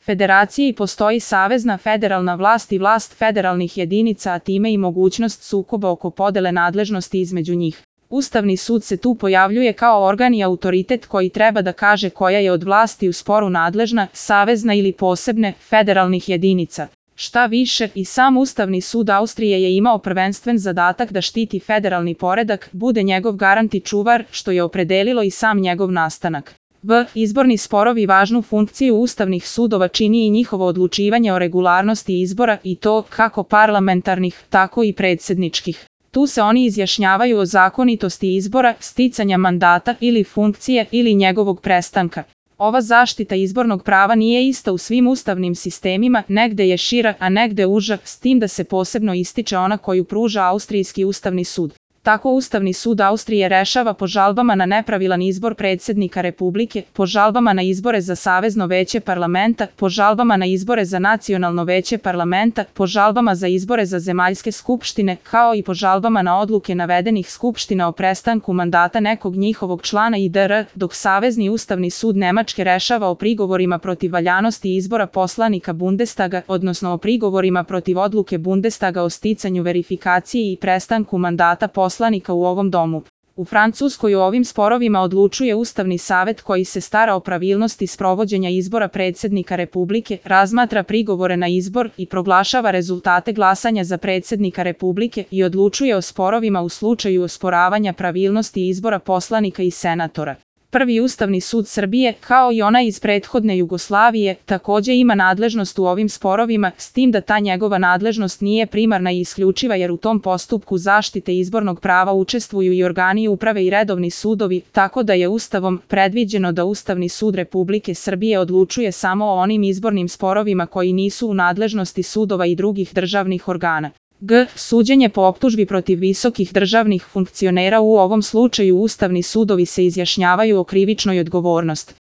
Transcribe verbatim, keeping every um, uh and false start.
federaciji postoji savezna federalna vlast i vlast federalnih jedinica, a time i mogućnost sukoba oko podele nadležnosti između njih. Ustavni sud se tu pojavljuje kao organ i autoritet koji treba da kaže koja je od vlasti u sporu nadležna, savezna ili posebne, federalnih jedinica. Šta više, i sam Ustavni sud Austrije je imao prvenstven zadatak da štiti federalni poredak, bude njegov garant i čuvar, što je opredelilo i sam njegov nastanak. V. Izborni sporovi važnu funkciju ustavnih sudova čini i njihovo odlučivanje o regularnosti izbora, i to kako parlamentarnih, tako i predsjedničkih. Tu se oni izjašnjavaju o zakonitosti izbora, sticanja mandata ili funkcije ili njegovog prestanka. Ova zaštita izbornog prava nije ista u svim ustavnim sistemima, negde je šira, a negde uža, s tim da se posebno ističe ona koju pruža Austrijski ustavni sud. Tako Ustavni sud Austrije rešava po žalbama na nepravilan izbor predsjednika Republike, po žalbama na izbore za Savezno veće parlamenta, po žalbama na izbore za Nacionalno veće parlamenta, po žalbama za izbore za zemaljske skupštine, kao i po žalbama na odluke navedenih skupština o prestanku mandata nekog njihovog člana itd., dok Savezni ustavni sud Nemačke rešava o prigovorima protiv valjanosti izbora poslanika Bundestaga, odnosno o prigovorima protiv odluke Bundestaga o sticanju verifikacije i prestanku mandata poslanika poslanika u ovom domu. U Francuskoj u ovim sporovima odlučuje Ustavni savet koji se stara o pravilnosti sprovođenja izbora predsjednika Republike, razmatra prigovore na izbor i proglašava rezultate glasanja za predsjednika Republike i odlučuje o sporovima u slučaju osporavanja pravilnosti izbora poslanika i senatora. Prvi Ustavni sud Srbije, kao i onaj iz prethodne Jugoslavije, takođe ima nadležnost u ovim sporovima, s tim da ta njegova nadležnost nije primarna i isključiva jer u tom postupku zaštite izbornog prava učestvuju i organi uprave i redovni sudovi, tako da je Ustavom predviđeno da Ustavni sud Republike Srbije odlučuje samo o onim izbornim sporovima koji nisu u nadležnosti sudova i drugih državnih organa. G. Suđenje po optužbi protiv visokih državnih funkcionera. U ovom slučaju ustavni sudovi se izjašnjavaju o krivičnoj odgovornosti.